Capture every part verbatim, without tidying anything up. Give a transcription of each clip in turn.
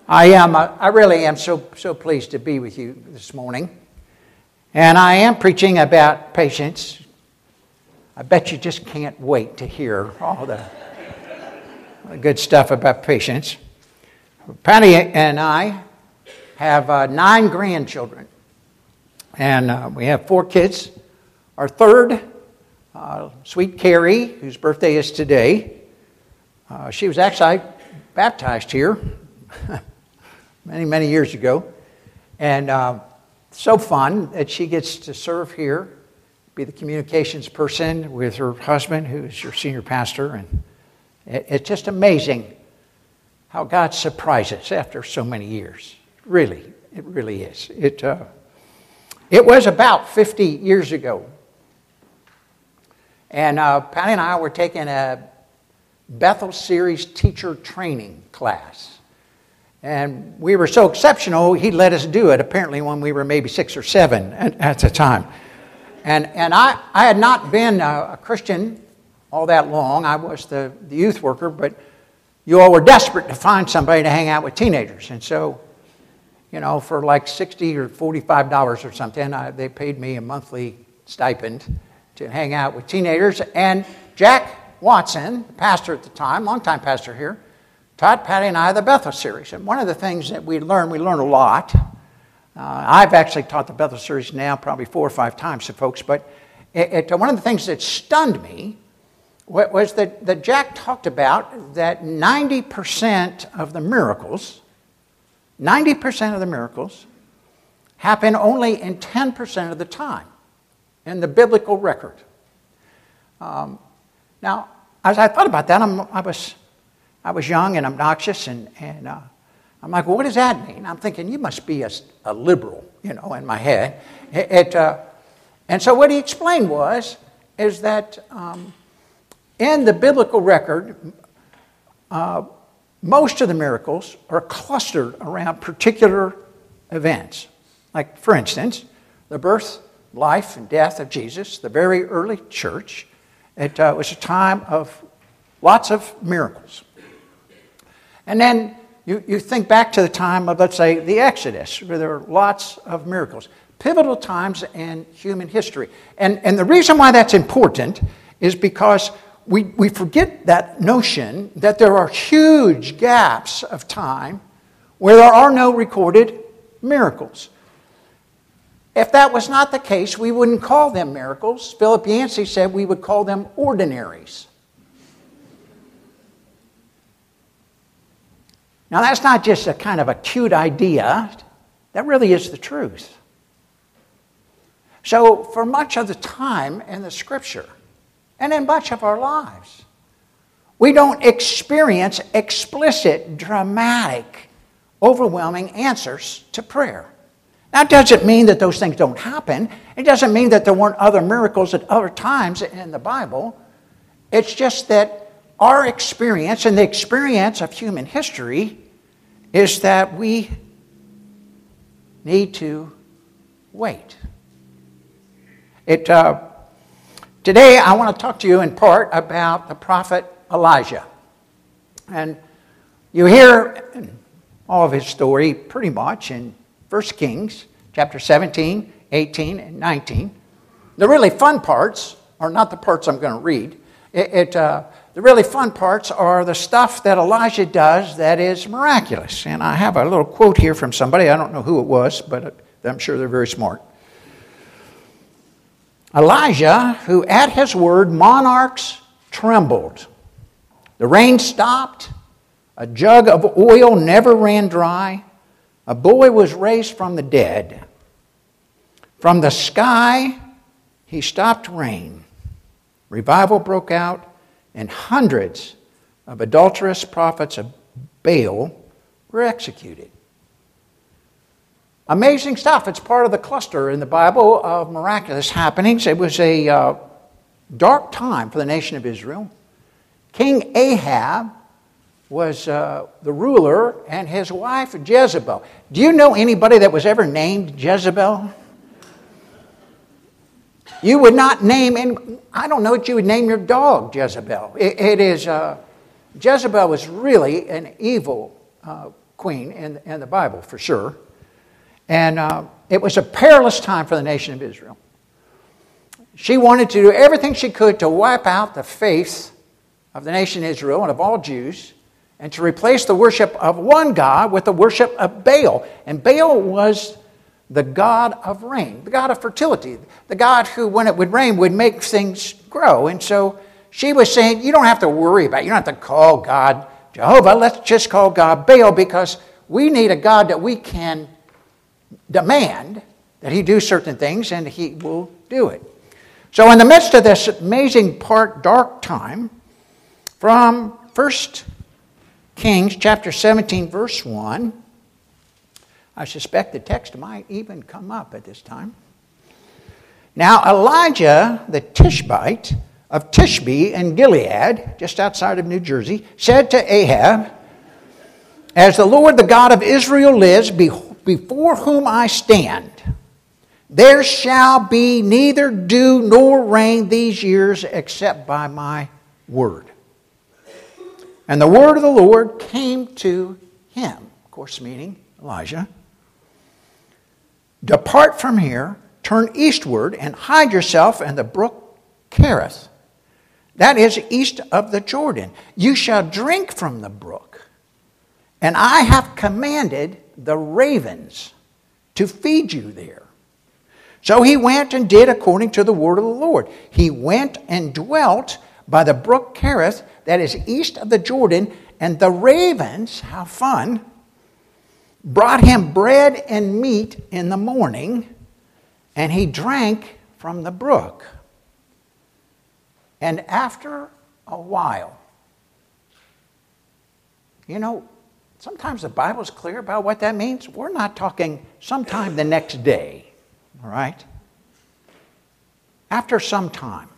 I am. Uh, I really am so so pleased to be with you this morning, and I am preaching about patience. I bet you just can't wait to hear all the, the good stuff about patience. Patty and I have uh, nine grandchildren, and uh, we have four kids. Our third, uh, sweet Carrie, whose birthday is today, uh, she was actually baptized here many, many years ago. And uh, so fun that she gets to serve here, be the communications person with her husband, who's your senior pastor. And it, it's just amazing how God surprises after so many years. Really, it really is. It, uh, it was about fifty years ago. And uh, Patty and I were taking a Bethel Series teacher training class. And we were so exceptional, he let us do it, apparently when we were maybe six or seven at, at the time. And and I, I had not been a, a Christian all that long. I was the, the youth worker, but you all were desperate to find somebody to hang out with teenagers. And so, you know, for like sixty or forty-five dollars or something, I, they paid me a monthly stipend to hang out with teenagers. And Jack Watson, the pastor at the time, longtime pastor here, taught Patty and I the Bethel series. And one of the things that we learned, we learned a lot. Uh, I've actually taught the Bethel series now probably four or five times to folks, but it, it, one of the things that stunned me was that, that Jack talked about that ninety percent of the miracles, ninety percent of the miracles happen only in ten percent of the time in the biblical record. Um, now, as I thought about that, I'm, I was... I was young and obnoxious, and, and uh, I'm like, well, what does that mean? I'm thinking, you must be a, a liberal, you know, in my head. It, it, uh, and so what he explained was, is that um, in the biblical record, uh, most of the miracles are clustered around particular events. Like, for instance, the birth, life, and death of Jesus, the very early church. It uh, was a time of lots of miracles. And then you, you think back to the time of, let's say, the Exodus, where there are lots of miracles. Pivotal times in human history. And, and the reason why that's important is because we, we forget that notion that there are huge gaps of time where there are no recorded miracles. If that was not the case, we wouldn't call them miracles. Philip Yancey said we would call them ordinaries. Now, that's not just a kind of a cute idea. That really is the truth. So, for much of the time in the Scripture, and in much of our lives, we don't experience explicit, dramatic, overwhelming answers to prayer. That doesn't mean that those things don't happen. It doesn't mean that there weren't other miracles at other times in the Bible. It's just that our experience and the experience of human history is that we need to wait. It, uh, today I want to talk to you in part about the prophet Elijah. And you hear all of his story pretty much in First Kings chapter seventeen, eighteen, and nineteen. The really fun parts are not the parts I'm going to read. It, it uh, The really fun parts are the stuff that Elijah does that is miraculous. And I have a little quote here from somebody. I don't know who it was, but I'm sure they're very smart. Elijah, who at his word monarchs trembled. The rain stopped. A jug of oil never ran dry. A boy was raised from the dead. From the sky, he stopped rain. Revival broke out. And hundreds of adulterous prophets of Baal were executed. Amazing stuff. It's part of the cluster in the Bible of miraculous happenings. It was a uh, dark time for the nation of Israel. King Ahab was uh, the ruler, and his wife Jezebel. Do you know anybody that was ever named Jezebel? You would not name, and I don't know what you would name your dog Jezebel. It, it is, uh, Jezebel was really an evil uh, queen in, in the Bible, for sure. And uh, it was a perilous time for the nation of Israel. She wanted to do everything she could to wipe out the faith of the nation of Israel and of all Jews, and to replace the worship of one God with the worship of Baal. And Baal was the god of rain, the god of fertility, the god who, when it would rain, would make things grow. And so she was saying, you don't have to worry about it. You don't have to call God Jehovah. Let's just call God Baal, because we need a God that we can demand that he do certain things, and he will do it. So in the midst of this amazing part, dark time, from First Kings chapter seventeen, verse one, I suspect the text might even come up at this time. Now Elijah the Tishbite of Tishbe in Gilead, just outside of New Jersey, said to Ahab, as the Lord the God of Israel lives, before whom I stand, there shall be neither dew nor rain these years except by my word. And the word of the Lord came to him, of course meaning Elijah. Depart from here, turn eastward, and hide yourself in the brook Kerith. That is east of the Jordan. You shall drink from the brook. And I have commanded the ravens to feed you there. So he went and did according to the word of the Lord. He went and dwelt by the brook Kerith, that is east of the Jordan, and the ravens, how fun, brought him bread and meat in the morning, and he drank from the brook. And after a while, you know, sometimes the Bible's clear about what that means. We're not talking sometime the next day, all right? After some time,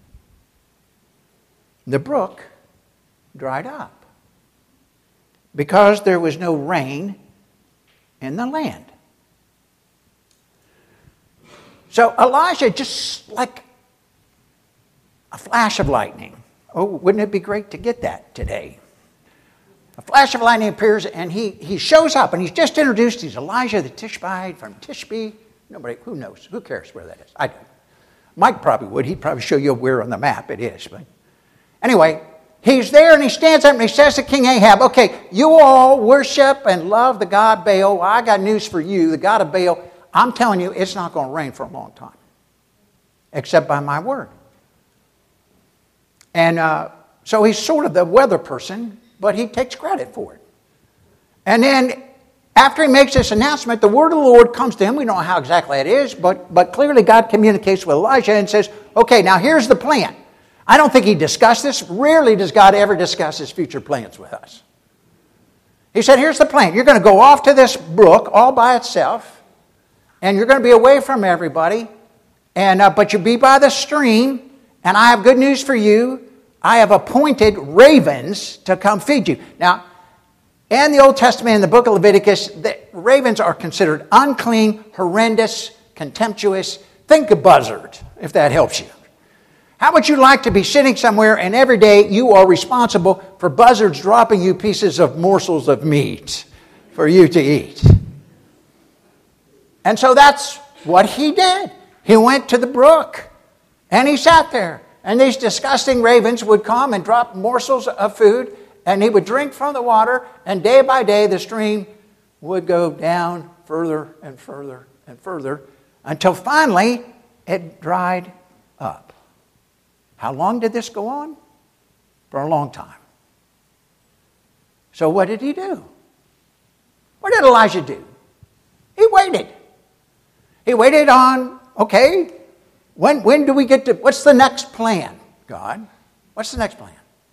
the brook dried up because there was no rain in the land. So Elijah, just like a flash of lightning. Oh, wouldn't it be great to get that today? A flash of lightning appears, and he, he shows up, and he's just introduced. He's Elijah the Tishbite from Tishbe. Nobody, who knows? Who cares where that is? I don't. Mike probably would. He'd probably show you where on the map it is. But anyway, he's there, and he stands up, and he says to King Ahab, okay, you all worship and love the god Baal. Well, I got news for you. The god of Baal, I'm telling you, it's not going to rain for a long time, except by my word. And uh, so he's sort of the weather person, but he takes credit for it. And then after he makes this announcement, the word of the Lord comes to him. We don't know how exactly it is, but, but clearly God communicates with Elijah and says, okay, now here's the plan. I don't think he discussed this. Rarely does God ever discuss his future plans with us. He said, here's the plan. You're going to go off to this brook all by itself, and you're going to be away from everybody, and uh, but you'll be by the stream, and I have good news for you. I have appointed ravens to come feed you. Now, in the Old Testament, in the book of Leviticus, the ravens are considered unclean, horrendous, contemptuous. Think of buzzard, if that helps you. How would you like to be sitting somewhere and every day you are responsible for buzzards dropping you pieces of morsels of meat for you to eat? And so that's what he did. He went to the brook and he sat there. And these disgusting ravens would come and drop morsels of food, and he would drink from the water, and day by day the stream would go down further and further and further until finally it dried up. How long did this go on? For a long time. So what did he do? What did Elijah do? He waited. He waited on, okay, when, when do we get to, what's the next plan, God? What's the next plan?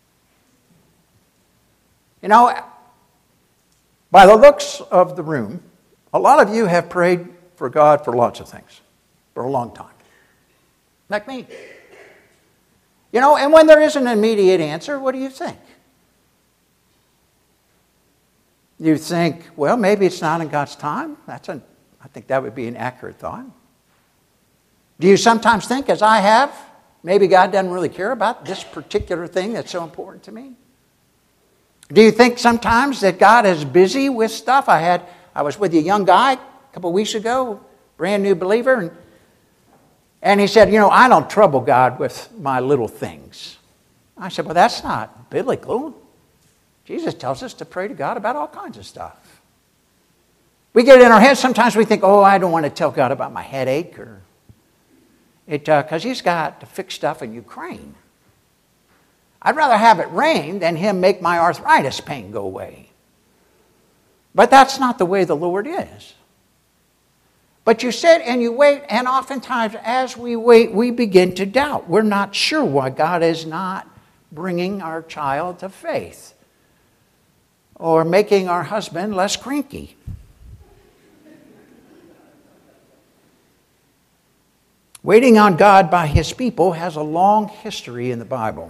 You know, by the looks of the room, a lot of you have prayed for God for lots of things for a long time. Like me. You know, and when there is an immediate answer, what do you think? You think, well, maybe it's not in God's time. That's a, I think that would be an accurate thought. Do you sometimes think, as I have, maybe God doesn't really care about this particular thing that's so important to me? Do you think sometimes that God is busy with stuff? I had, I was with a young guy a couple of weeks ago, brand new believer, and, and he said, you know, I don't trouble God with my little things. I said, well, that's not biblical. Jesus tells us to pray to God about all kinds of stuff. We get it in our heads, sometimes we think, oh, I don't want to tell God about my headache, or it because uh, he's got to fix stuff in Ukraine. I'd rather have it rain than him make my arthritis pain go away. But that's not the way the Lord is. But you sit and you wait, and oftentimes as we wait, we begin to doubt. We're not sure why God is not bringing our child to faith or making our husband less cranky. Waiting on God by His people has a long history in the Bible.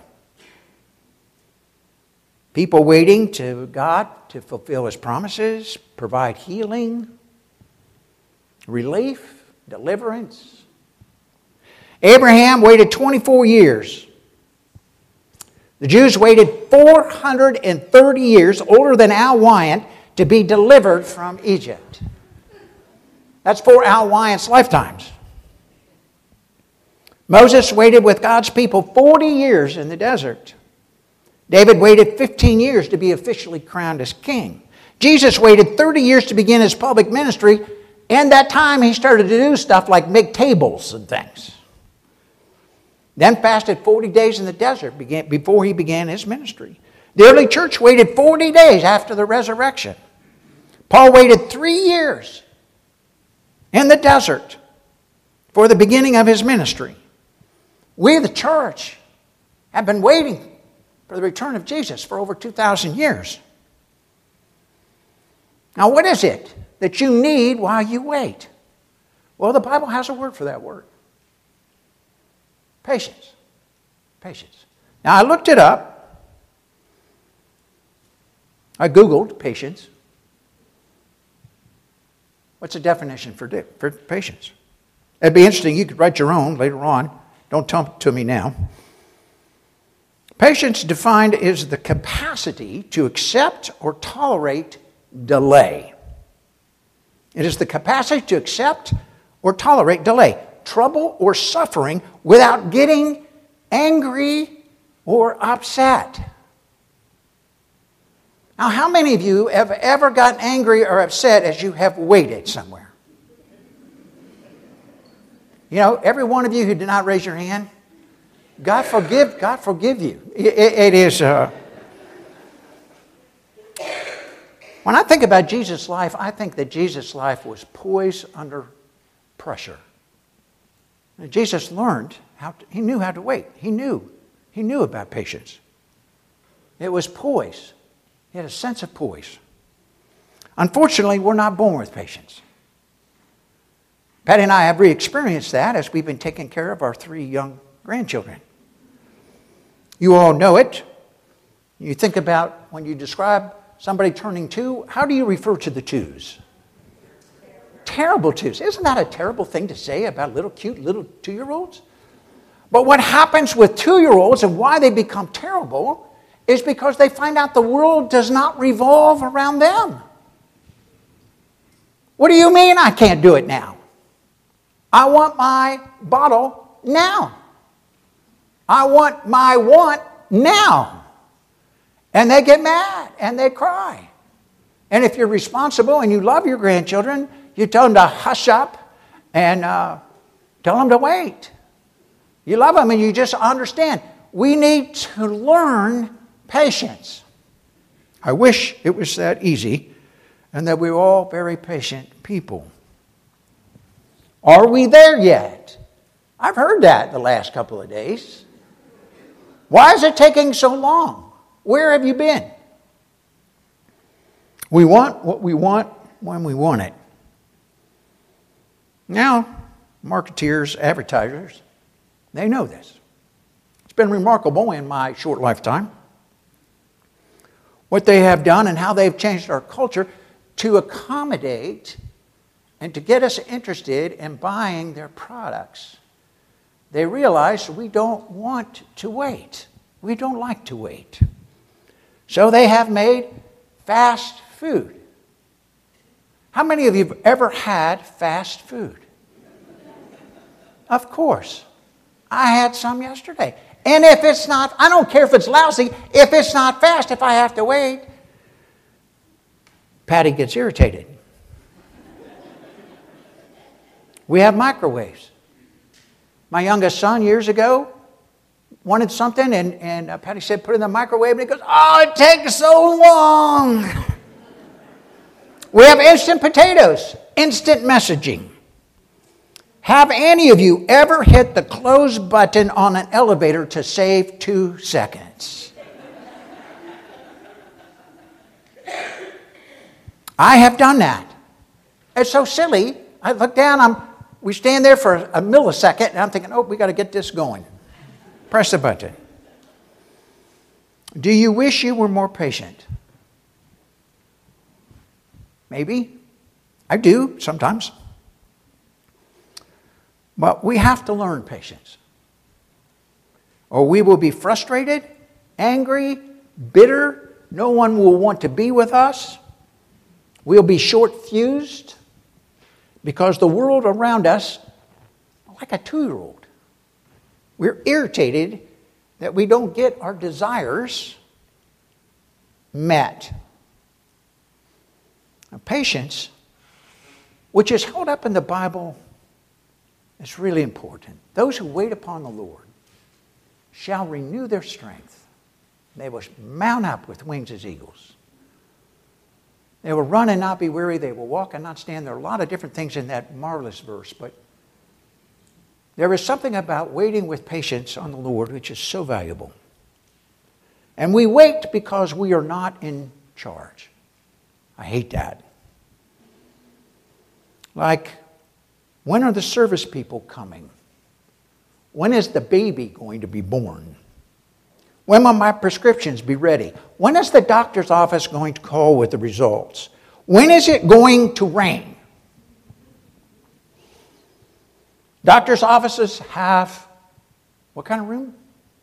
People waiting to God to fulfill His promises, provide healing, relief, deliverance. Abraham waited twenty-four years. The Jews waited four hundred thirty years, older than Al Wyant, to be delivered from Egypt. That's four Al Wyant's lifetimes. Moses waited with God's people forty years in the desert. David waited fifteen years to be officially crowned as king. Jesus waited thirty years to begin his public ministry. In that time, he started to do stuff like make tables and things. Then fasted forty days in the desert before he began his ministry. The early church waited forty days after the resurrection. Paul waited three years in the desert for the beginning of his ministry. We, the church, have been waiting for the return of Jesus for over two thousand years. Now, what is it that you need while you wait? Well, the Bible has a word for that word. Patience. Patience. Now, I looked it up. I Googled patience. What's the definition for, for patience? It'd be interesting. You could write your own later on. Don't tell it to me now. Patience defined is the capacity to accept or tolerate delay. It is the capacity to accept or tolerate delay, trouble or suffering without getting angry or upset. Now, how many of you have ever gotten angry or upset as you have waited somewhere? You know, every one of you who did not raise your hand, God forgive, God forgive you. It, it, it is. Uh, when I think about Jesus' life, I think that Jesus' life was poised under pressure. And Jesus learned how to, he knew how to wait. He knew. He knew about patience. It was poise. He had a sense of poise. Unfortunately, we're not born with patience. Patty and I have re-experienced that as we've been taking care of our three young grandchildren. You all know it. You think about when you describe somebody turning two, how do you refer to the twos? Terrible twos. Isn't that a terrible thing to say about little cute little two-year-olds? But what happens with two-year-olds and why they become terrible is because they find out the world does not revolve around them. What do you mean I can't do it now? I want my bottle now. I want my want now. And they get mad and they cry. And if you're responsible and you love your grandchildren, you tell them to hush up and uh, tell them to wait. You love them and you just understand. We need to learn patience. I wish it was that easy and that we were all very patient people. Are we there yet? I've heard that the last couple of days. Why is it taking so long? Where have you been? We want what we want when we want it. Now, marketeers, advertisers, they know this. It's been remarkable in my short lifetime what they have done and how they've changed our culture to accommodate and to get us interested in buying their products. They realize we don't want to wait. We don't like to wait. So they have made fast food. How many of you have ever had fast food? Of course. I had some yesterday. And if it's not, I don't care if it's lousy, if it's not fast, if I have to wait, Patty gets irritated. We have microwaves. My youngest son, years ago, wanted something, and, and uh, Patty said, put it in the microwave, and he goes, oh, it takes so long. We have instant potatoes, instant messaging. Have any of you ever hit the close button on an elevator to save two seconds? I have done that. It's so silly. I look down, I'm, we stand there for a millisecond, and I'm thinking, oh, we got to get this going. Press the button. Do you wish you were more patient? Maybe. I do sometimes. But we have to learn patience. Or we will be frustrated, angry, bitter. No one will want to be with us. We'll be short-fused because the world around us, like a two-year-old, we're irritated that we don't get our desires met. Now, patience, which is held up in the Bible, is really important. Those who wait upon the Lord shall renew their strength. They will mount up with wings as eagles. They will run and not be weary. They will walk and not stand. There are a lot of different things in that marvelous verse, but there is something about waiting with patience on the Lord which is so valuable. And we wait because we are not in charge. I hate that. Like, when are the service people coming? When is the baby going to be born? When will my prescriptions be ready? When is the doctor's office going to call with the results? When is it going to rain? Doctor's offices have what kind of room?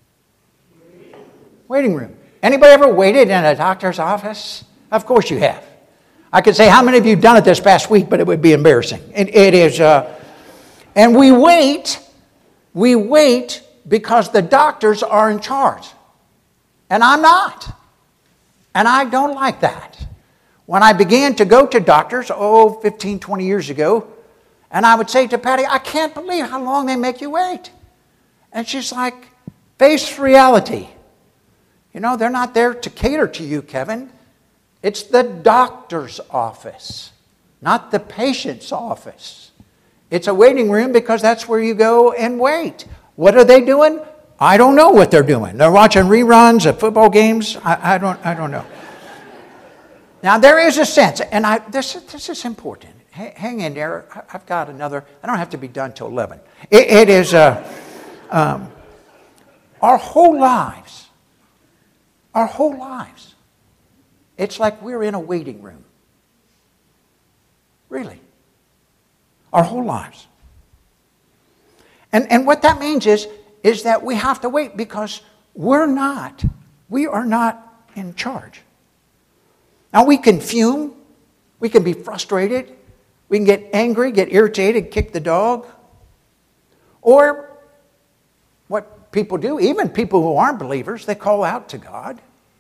Waiting room. Anybody ever waited in a doctor's office? Of course you have. I could say how many of you have done it this past week, but it would be embarrassing. It, it is, uh, and we wait, we wait because the doctors are in charge. And I'm not. And I don't like that. When I began to go to doctors, oh, fifteen, twenty years ago, and I would say to Patty, I can't believe how long they make you wait. And she's like, face reality. You know, they're not there to cater to you, Kevin. It's the doctor's office, not the patient's office. It's a waiting room because that's where you go and wait. What are they doing? I don't know what they're doing. They're watching reruns of football games. I, I don't. I don't know. Now there is a sense, and I, this this is important. H- hang in there. I've got another. I don't have to be done till eleven. It, it is uh, um, our whole lives. Our whole lives. It's like we're in a waiting room. Really. Our whole lives. And and what that means is. is that we have to wait because we're not, we are not in charge. Now we can fume, we can be frustrated, we can get angry, get irritated, kick the dog. Or what people do, even people who aren't believers, they call out to God.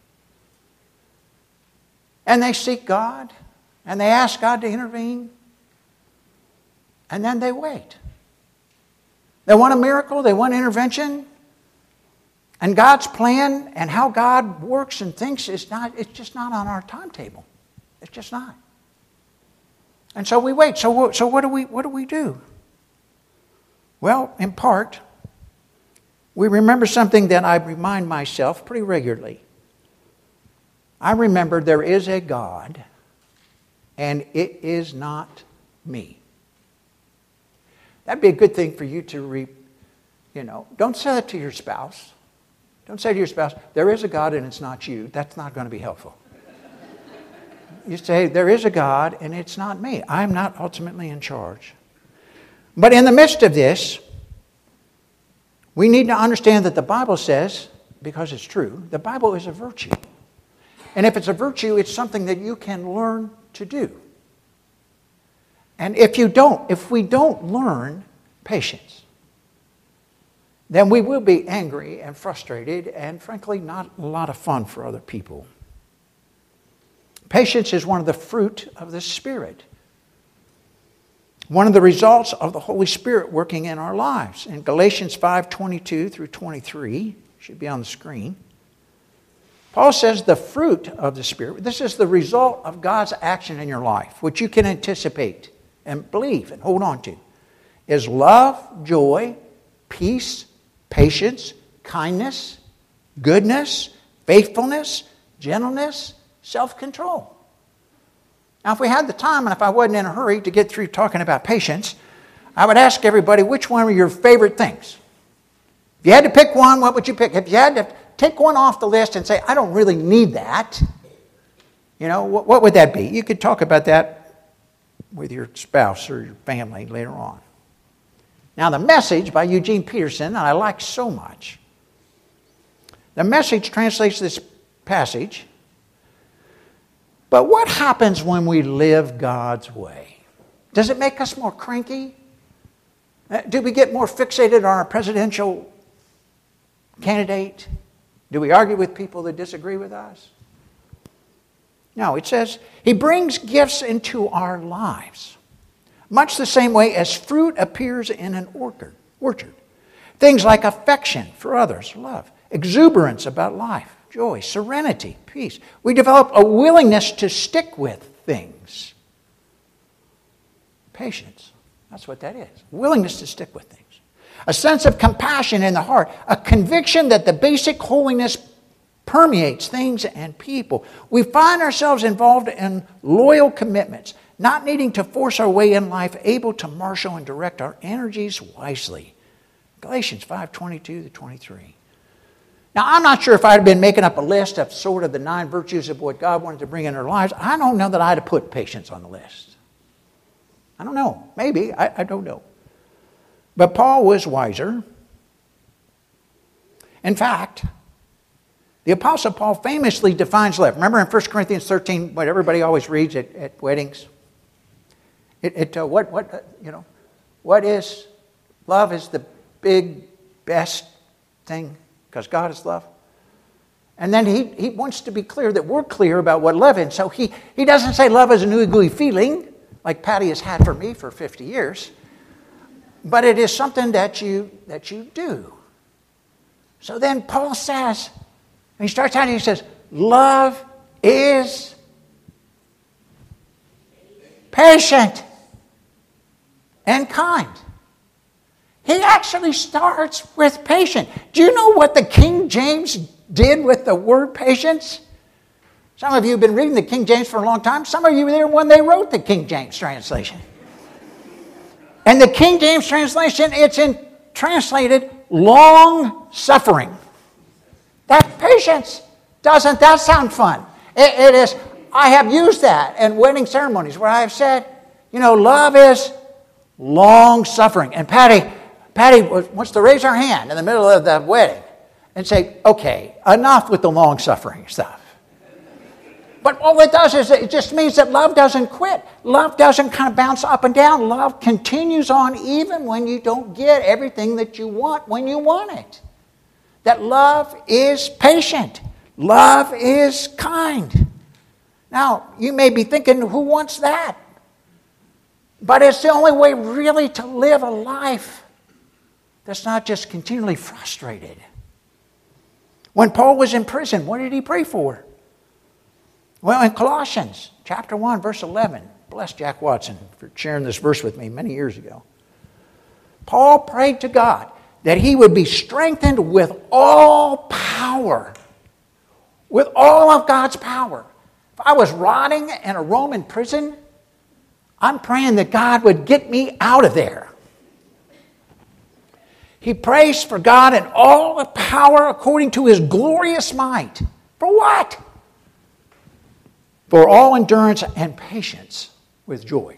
And they seek God, and they ask God to intervene, and then they wait. They want a miracle. They want intervention. And God's plan and how God works and thinks is not, it's just not on our timetable. It's just not. And so we wait. So, so what do we, what do we do? Well, in part, we remember something that I remind myself pretty regularly. I remember there is a God, and it is not me. That'd be a good thing for you to, re, you know, don't say that to your spouse. Don't say to your spouse, there is a God and it's not you. That's not going to be helpful. You say, there is a God and it's not me. I'm not ultimately in charge. But in the midst of this, we need to understand that the Bible says, because it's true, the Bible is a virtue. And if it's a virtue, it's something that you can learn to do. And if you don't, if we don't learn patience, then we will be angry and frustrated and, frankly, not a lot of fun for other people. Patience is one of the fruit of the Spirit. One of the results of the Holy Spirit working in our lives. In Galatians five twenty-two through twenty-three, should be on the screen, Paul says the fruit of the Spirit, this is the result of God's action in your life, which you can anticipate and believe and hold on to, is love, joy, peace, patience, kindness, goodness, faithfulness, gentleness, self-control. Now, if we had the time and if I wasn't in a hurry to get through talking about patience, I would ask everybody, which one were your favorite things? If you had to pick one, what would you pick? If you had to take one off the list and say, I don't really need that, you know, what, what would that be? You could talk about that with your spouse or your family later on. Now, the Message by Eugene Peterson, that I like so much. The Message translates this passage, but what happens when we live God's way? Does it make us more cranky? Do we get more fixated on our presidential candidate? Do we argue with people that disagree with us? No, it says, He brings gifts into our lives, much the same way as fruit appears in an orchard. orchard. Things like affection for others, love, exuberance about life, joy, serenity, peace. We develop a willingness to stick with things. Patience, that's what that is. Willingness to stick with things. A sense of compassion in the heart. A conviction that the basic holiness permeates things and people. We find ourselves involved in loyal commitments, not needing to force our way in life, able to marshal and direct our energies wisely. Galatians five twenty-two to twenty-three. Now, I'm not sure if I'd have been making up a list of sort of the nine virtues of what God wanted to bring in our lives. I don't know that I'd have put patience on the list. I don't know. Maybe. I, I don't know. But Paul was wiser. In fact, the Apostle Paul famously defines love. Remember in First Corinthians thirteen, what everybody always reads at, at weddings? It, it uh, what what uh, you know, what is love? Is the big best thing because God is love. And then he he wants to be clear that we're clear about what love is. So he he doesn't say love is an ooey gooey feeling like Patty has had for me for fifty years, but it is something that you that you do. So then Paul says. And he starts out and he says, love is patient and kind. He actually starts with patient. Do you know what the King James did with the word patience? Some of you have been reading the King James for a long time. Some of you were there when they wrote the King James translation. And the King James translation, it's in translated long suffering. That patience, doesn't that sound fun? It, it is. I have used that in wedding ceremonies where I have said, you know, love is long suffering. And Patty, Patty wants to raise her hand in the middle of the wedding and say, okay, enough with the long suffering stuff. But all it does is it just means that love doesn't quit. Love doesn't kind of bounce up and down. Love continues on even when you don't get everything that you want when you want it. That love is patient. Love is kind. Now, you may be thinking, who wants that? But it's the only way really to live a life that's not just continually frustrated. When Paul was in prison, what did he pray for? Well, in Colossians chapter one, verse eleven, bless Jack Watson for sharing this verse with me many years ago. Paul prayed to God that he would be strengthened with all power, with all of God's power. If I was rotting in a Roman prison, I'm praying that God would get me out of there. He prays for God and all the power according to his glorious might. For what? For all endurance and patience with joy.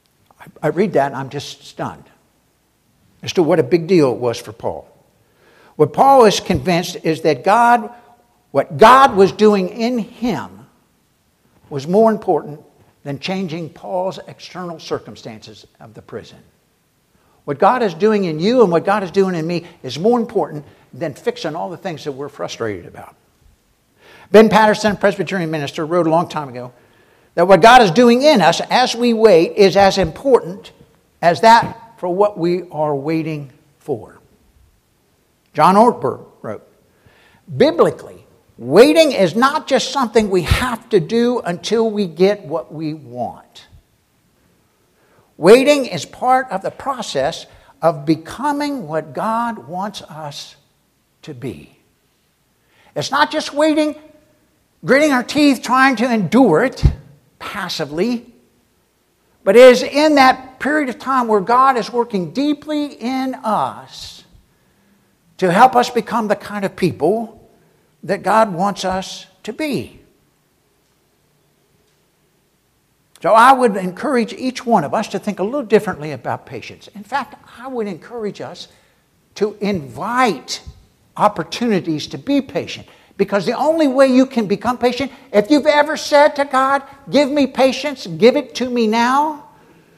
I read that and I'm just stunned as to what a big deal it was for Paul. What Paul is convinced is that God, what God was doing in him was more important than changing Paul's external circumstances of the prison. What God is doing in you and what God is doing in me is more important than fixing all the things that we're frustrated about. Ben Patterson, a Presbyterian minister, wrote a long time ago that what God is doing in us as we wait is as important as that for what we are waiting for. John Ortberg wrote, biblically, waiting is not just something we have to do until we get what we want. Waiting is part of the process of becoming what God wants us to be. It's not just waiting, gritting our teeth, trying to endure it passively, but it is in that period of time where God is working deeply in us to help us become the kind of people that God wants us to be. So I would encourage each one of us to think a little differently about patience. In fact, I would encourage us to invite opportunities to be patient. Because the only way you can become patient, if you've ever said to God, give me patience, give it to me now.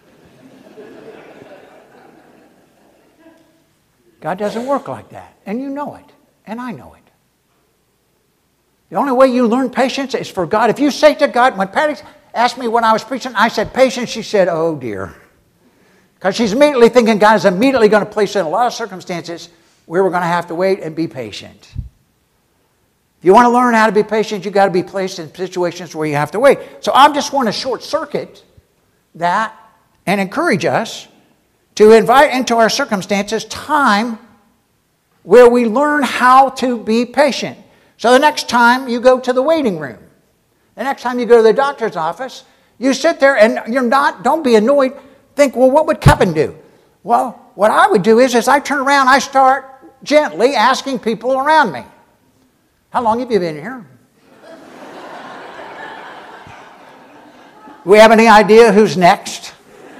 God doesn't work like that. And you know it. And I know it. The only way you learn patience is for God. If you say to God, when Patty asked me when I was preaching, I said patience, she said, oh dear. Because she's immediately thinking God is immediately going to place her in a lot of circumstances where we're going to have to wait and be patient. If you want to learn how to be patient, you've got to be placed in situations where you have to wait. So I just want to short circuit that and encourage us to invite into our circumstances time where we learn how to be patient. So the next time you go to the waiting room, the next time you go to the doctor's office, you sit there and you're not, don't be annoyed. Think, well, what would Kevin do? Well, what I would do is, as I turn around, I start gently asking people around me, how long have you been here? Do we have any idea who's next?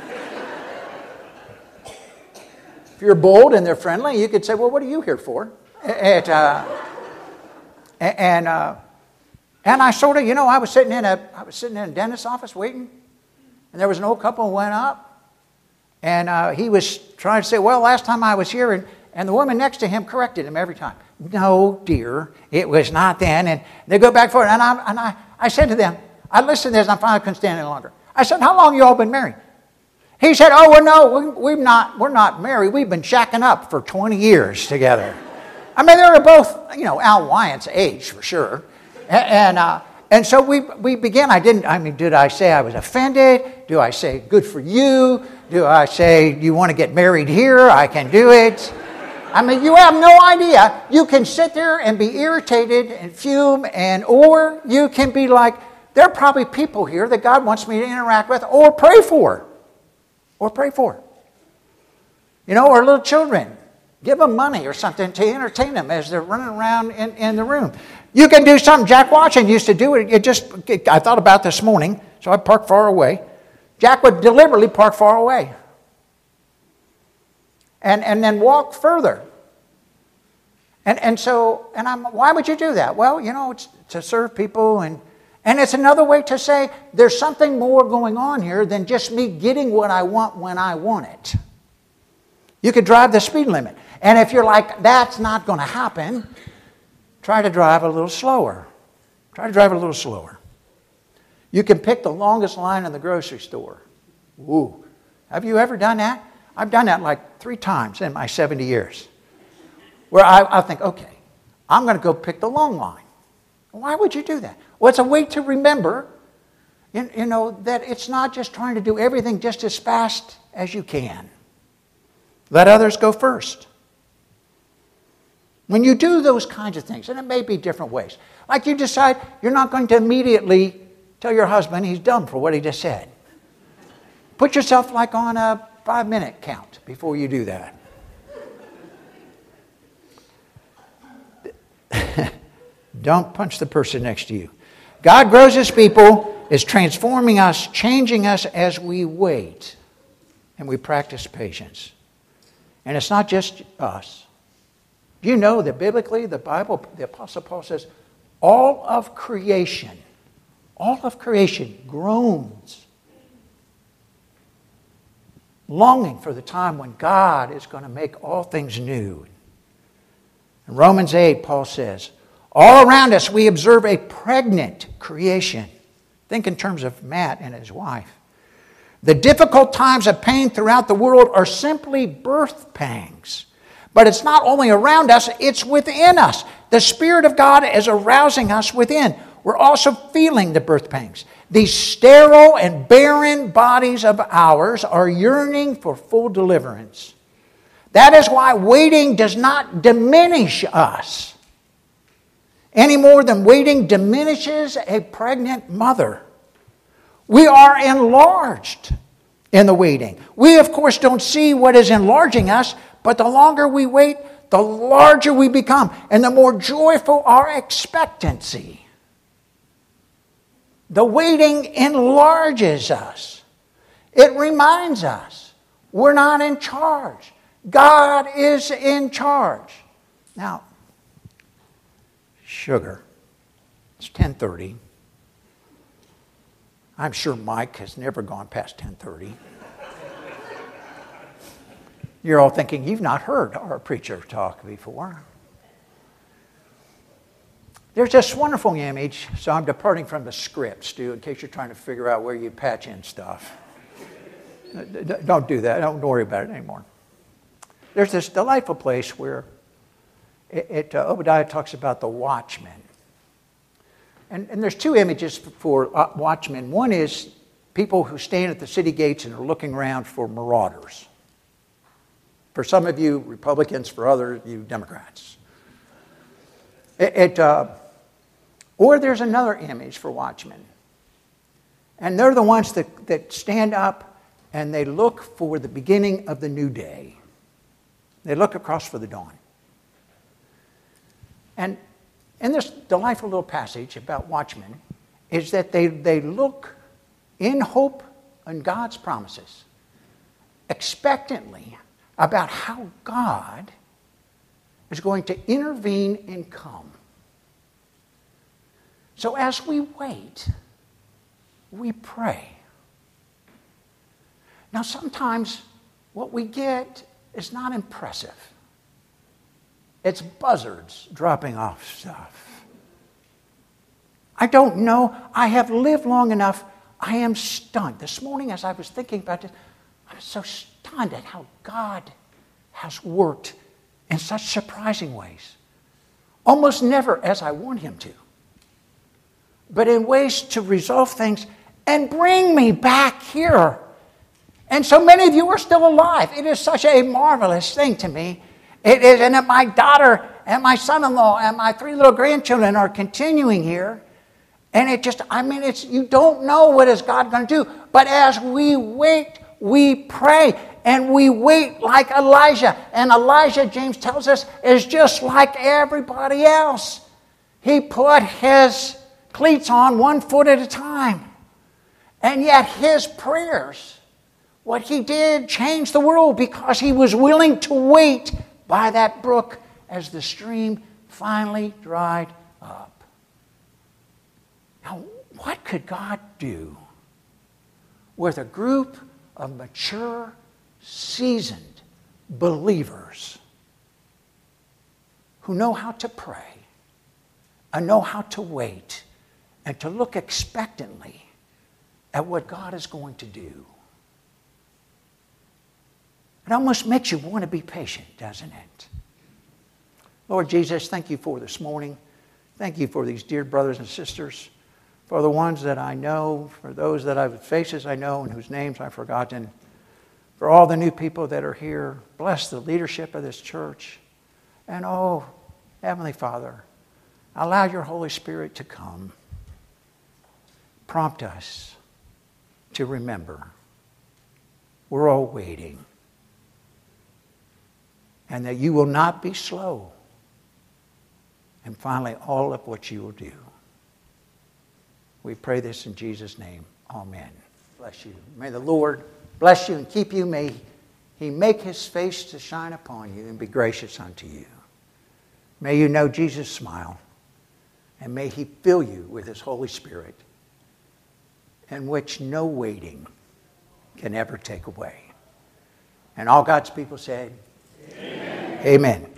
If you're bold and they're friendly, you could say, well, what are you here for? It, uh, and uh, and I sort of, you know, I was sitting in a I was sitting in a dentist's office waiting, and there was an old couple who went up, and uh, he was trying to say, well, last time I was here, and, and the woman next to him corrected him every time. No, dear, it was not then. And they go back for it, and I and I, I said to them, I listened to this, and I finally couldn't stand it any longer. I said, how long have you all been married? He said, oh, well, no, we, we've not, we're not married. We've been shacking up for twenty years together. I mean, they were both, you know, Al Wyant's age for sure. And and, uh, and so we we began. I didn't, I mean, did I say I was offended? Do I say, good for you? Do I say, you want to get married here? I can do it. I mean, you have no idea. You can sit there and be irritated and fume, and or you can be like, there are probably people here that God wants me to interact with or pray for. Or pray for. You know, or little children. Give them money or something to entertain them as they're running around in, in the room. You can do something. Jack Watson used to do it. It just, I thought about this morning, so I parked far away. Jack would deliberately park far away. And, and then walk further. And and so, and I'm, why would you do that? Well, you know, it's to serve people, and and it's another way to say there's something more going on here than just me getting what I want when I want it. You could drive the speed limit. And if you're like, that's not going to happen, try to drive a little slower. Try to drive a little slower. You can pick the longest line in the grocery store. Ooh. Have you ever done that? I've done that like three times in my seventy years. Where I, I think, okay, I'm going to go pick the long line. Why would you do that? Well, it's a way to remember, you, you know, that it's not just trying to do everything just as fast as you can. Let others go first. When you do those kinds of things, and it may be different ways, like you decide you're not going to immediately tell your husband he's dumb for what he just said. Put yourself like on a five-minute count before you do that. Don't punch the person next to you. God grows His people, is transforming us, changing us as we wait, and we practice patience. And it's not just us. Do you know that biblically, the Bible, the Apostle Paul says, all of creation, all of creation groans, longing for the time when God is going to make all things new. In Romans eight, Paul says, all around us we observe a pregnant creation. Think in terms of Matt and his wife. The difficult times of pain throughout the world are simply birth pangs. But it's not only around us, it's within us. The Spirit of God is arousing us within. We're also feeling the birth pangs. These sterile and barren bodies of ours are yearning for full deliverance. That is why waiting does not diminish us any more than waiting diminishes a pregnant mother. We are enlarged in the waiting. We, of course, don't see what is enlarging us, but the longer we wait, the larger we become, and the more joyful our expectancy. The waiting enlarges us. It reminds us we're not in charge. God is in charge. Now, sugar. It's ten thirty. I'm sure Mike has never gone past ten thirty. You're all thinking, you've not heard our preacher talk before. There's this wonderful image, so I'm departing from the script, Stu, in case you're trying to figure out where you patch in stuff. Don't do that. Don't worry about it anymore. There's this delightful place where it, it, uh, Obadiah talks about the watchman. And, and there's two images for uh, watchmen. One is people who stand at the city gates and are looking around for marauders. For some of you Republicans, for others you Democrats. It, it uh, or there's another image for watchmen. And they're the ones that, that stand up and they look for the beginning of the new day. They look across for the dawn. And in this delightful little passage about watchmen is that they, they look in hope on God's promises, expectantly about how God is going to intervene and come. So as we wait, we pray. Now sometimes what we get is not impressive. It's buzzards dropping off stuff. I don't know. I have lived long enough. I am stunned. This morning as I was thinking about this, I was so stunned at how God has worked in such surprising ways. Almost never as I want him to, but in ways to resolve things and bring me back here. And so many of you are still alive. It is such a marvelous thing to me. It is, and that my daughter and my son-in-law and my three little grandchildren are continuing here. And it just, I mean, it's, you don't know what is God going to do. But as we wait, we pray. And we wait like Elijah. And Elijah, James tells us, is just like everybody else. He put his cleats on one foot at a time. And yet his prayers, what he did, changed the world because he was willing to wait by that brook as the stream finally dried up. Now, what could God do with a group of mature, seasoned believers who know how to pray and know how to wait and to look expectantly at what God is going to do? It almost makes you want to be patient, doesn't it? Lord Jesus, thank you for this morning. Thank you for these dear brothers and sisters, for the ones that I know, for those that I've faces I know and whose names I've forgotten, for all the new people that are here. Bless the leadership of this church. And oh, Heavenly Father, allow your Holy Spirit to come. Prompt us to remember we're all waiting. And that you will not be slow. And finally, all of what you will do. We pray this in Jesus' name. Amen. Bless you. May the Lord bless you and keep you. May he make his face to shine upon you and be gracious unto you. May you know Jesus' smile. And may He fill you with His Holy Spirit, in which no waiting can ever take away. And all God's people said, Amen. Amen.